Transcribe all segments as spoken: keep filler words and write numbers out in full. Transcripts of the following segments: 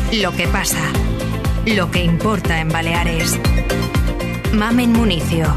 Lo que pasa. Lo que importa en Baleares. Mamen Municio.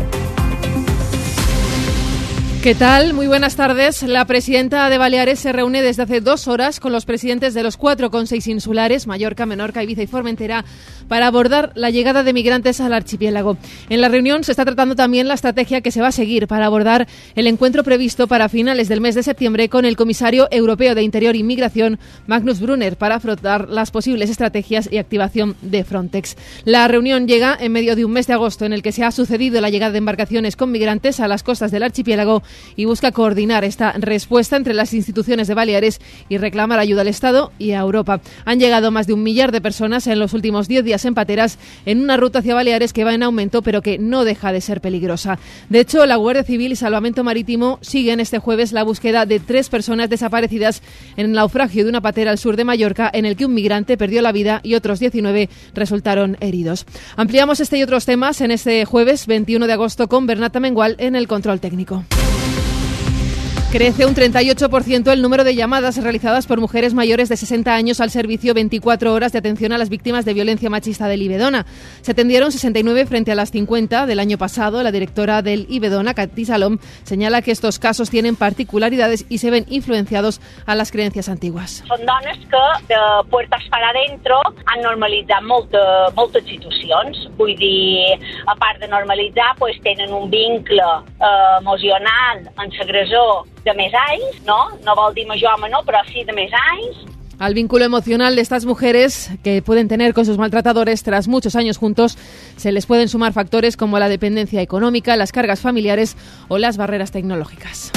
¿Qué tal? Muy buenas tardes. La presidenta de Baleares se reúne desde hace dos horas con los presidentes de los cuatro consells insulares, Mallorca, Menorca, Ibiza y Formentera, para abordar la llegada de migrantes al archipiélago. En la reunión se está tratando también la estrategia que se va a seguir para abordar el encuentro previsto para finales del mes de septiembre con el comisario europeo de Interior y Migración, Magnus Brunner, para afrontar las posibles estrategias y activación de Frontex. La reunión llega en medio de un mes de agosto en el que se ha sucedido la llegada de embarcaciones con migrantes a las costas del archipiélago y busca coordinar esta respuesta entre las instituciones de Baleares y reclamar ayuda al Estado y a Europa. Han llegado más de un millar de personas en los últimos diez días en pateras en una ruta hacia Baleares que va en aumento pero que no deja de ser peligrosa. De hecho, la Guardia Civil y Salvamento Marítimo siguen este jueves la búsqueda de tres personas desaparecidas en el naufragio de una patera al sur de Mallorca en el que un migrante perdió la vida y otros diecinueve resultaron heridos. Ampliamos este y otros temas en este jueves veintiuno de agosto con Bernat Mengual en el control técnico. Crece un treinta y ocho por ciento el número de llamadas realizadas por mujeres mayores de sesenta años al servicio veinticuatro horas de atención a las víctimas de violencia machista del Ibedona. Se atendieron sesenta y nueve frente a las cincuenta del año pasado. La directora del Ibedona, Cati Salom, señala que estos casos tienen particularidades y se ven influenciados a las creencias antiguas. Són dones que de puertas para adentro han normalitzat molta, moltes situacions. Vull dir, a part de normalitzar, pues, tenen un vincle eh, emocional amb l'agressor de més anys, no? No vol dir major o menor, però sí de més anys. Al vínculo emocional de estas mujeres que pueden tener con sus maltratadores tras muchos años juntos, se les pueden sumar factores como la dependencia económica, las cargas familiares o las barreras tecnológicas.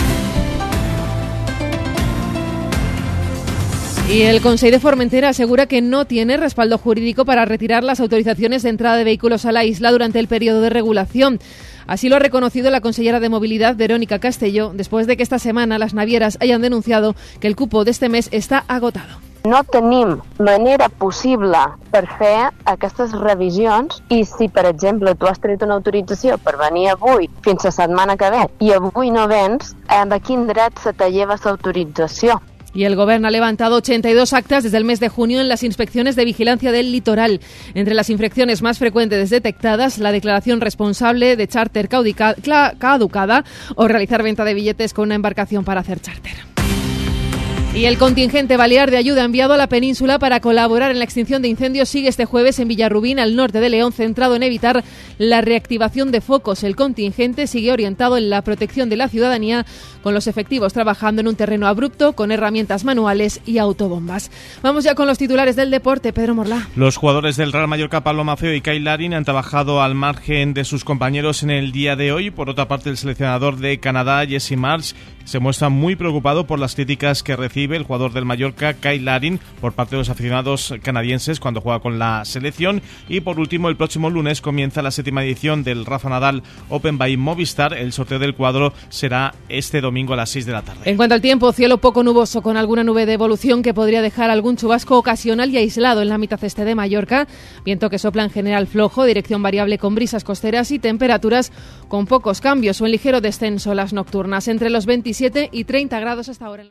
Y el Consell de Formentera asegura que no tiene respaldo jurídico para retirar las autorizaciones de entrada de vehículos a la isla durante el periodo de regulación. Así lo ha reconocido la consellera de Movilidad, Verónica Castelló, después de que esta semana las navieras hayan denunciado que el cupo de este mes està agotado. No tenim manera possible per fer aquestes revisions i si, per exemple, tu has tret una autorització per venir avui fins la setmana que ve i avui no vens, amb quin dret se te lleva esa autorització? Y el Gobierno ha levantado ochenta y dos actas desde el mes de junio en las inspecciones de vigilancia del litoral. Entre las infracciones más frecuentes detectadas, la declaración responsable de charter caducada o realizar venta de billetes con una embarcación para hacer charter. Y el contingente balear de ayuda enviado a la península para colaborar en la extinción de incendios sigue este jueves en Villarrubín, al norte de León, centrado en evitar la reactivación de focos. El contingente sigue orientado en la protección de la ciudadanía, con los efectivos trabajando en un terreno abrupto, con herramientas manuales y autobombas. Vamos ya con los titulares del deporte. Pedro Morlá. Los jugadores del Real Mallorca, Pablo Maceo y Kyle Larin, han trabajado al margen de sus compañeros en el día de hoy. Por otra parte, el seleccionador de Canadá, Jesse Marsh, se muestra muy preocupado por las críticas que recibe el jugador del Mallorca, Kyle Larin, por parte de los aficionados canadienses cuando juega con la selección. Y por último, el próximo lunes comienza la séptima edición del Rafa Nadal Open by Movistar. El sorteo del cuadro será este domingo a las seis de la tarde. En cuanto al tiempo, cielo poco nuboso con alguna nube de evolución que podría dejar algún chubasco ocasional y aislado en la mitad este de Mallorca. Viento que sopla en general flojo, dirección variable con brisas costeras y temperaturas con pocos cambios o en ligero descenso las nocturnas entre los veintisiete y treinta grados hasta ahora.